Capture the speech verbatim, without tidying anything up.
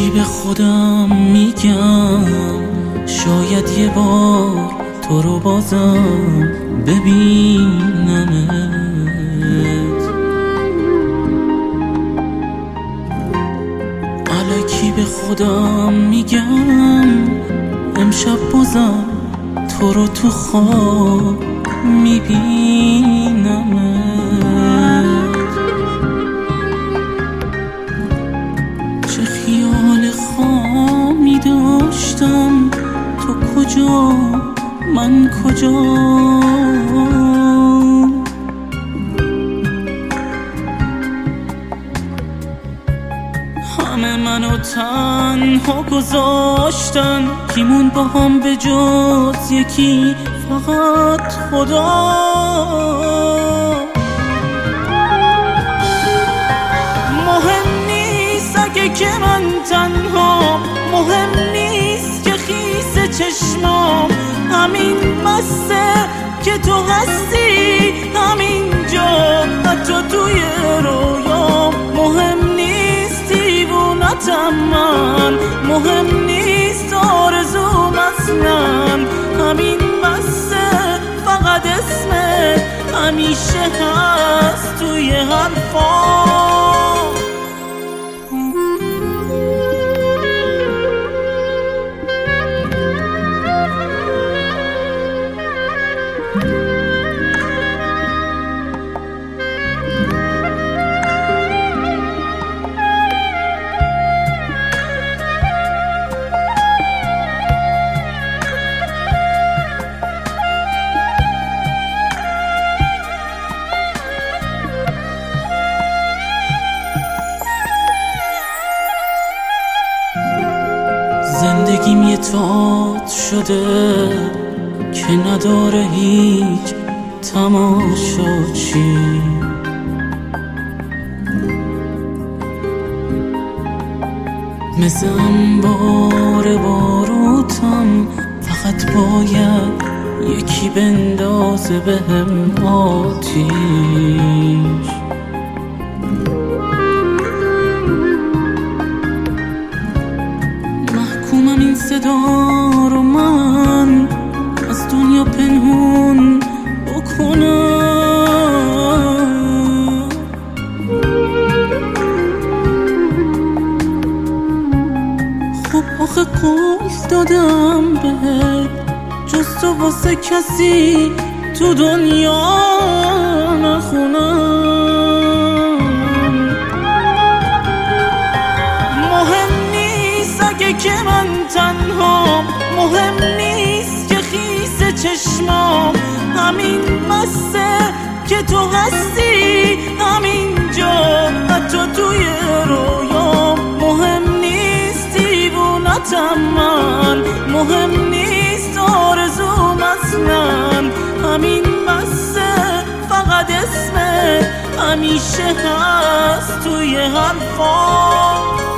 الکی به خودم میگم شاید یه بار تو رو بازم ببینمت. الکی به خودم میگم امشب بازم تو رو تو خواب میبینمت. چه خیال خامی داشتم، تو کجا من کجا؟ همه منو تنها گذاشتن، کیمون با هم به جز یکی فقط خدا. مهم نیست اگه که من تنها، مهم نیست که خیس چشمام، همین بسه که تو هستی همینجا، حتی توی رویام. مهم نیست دیوونتم من، مهم نیست آرزوم اصلا، همین بسه فقط اسمت همیشه هست توی حرفام. زندگیم یه تئاتر شده که نداره هیچ تماشاچی. مثل انبار باروتم، فقط باید یکی بندازه بهم آتیش. محکومم این صدا رو من از دنیا پنهون بکنم. خب آخه قول دادم بهت جز تو واسه کسی تو دنیا نخونم. مهم نیست اگه که من تنها، مهم نیست که خیس چشمام، همین بسه که تو هستی همینجا، حتی توی رویام. مهم نیست دیوونتم من، مهم نیست آرزوم اصلا، همین بسه فقط اسمت همیشه هست توی حرفام.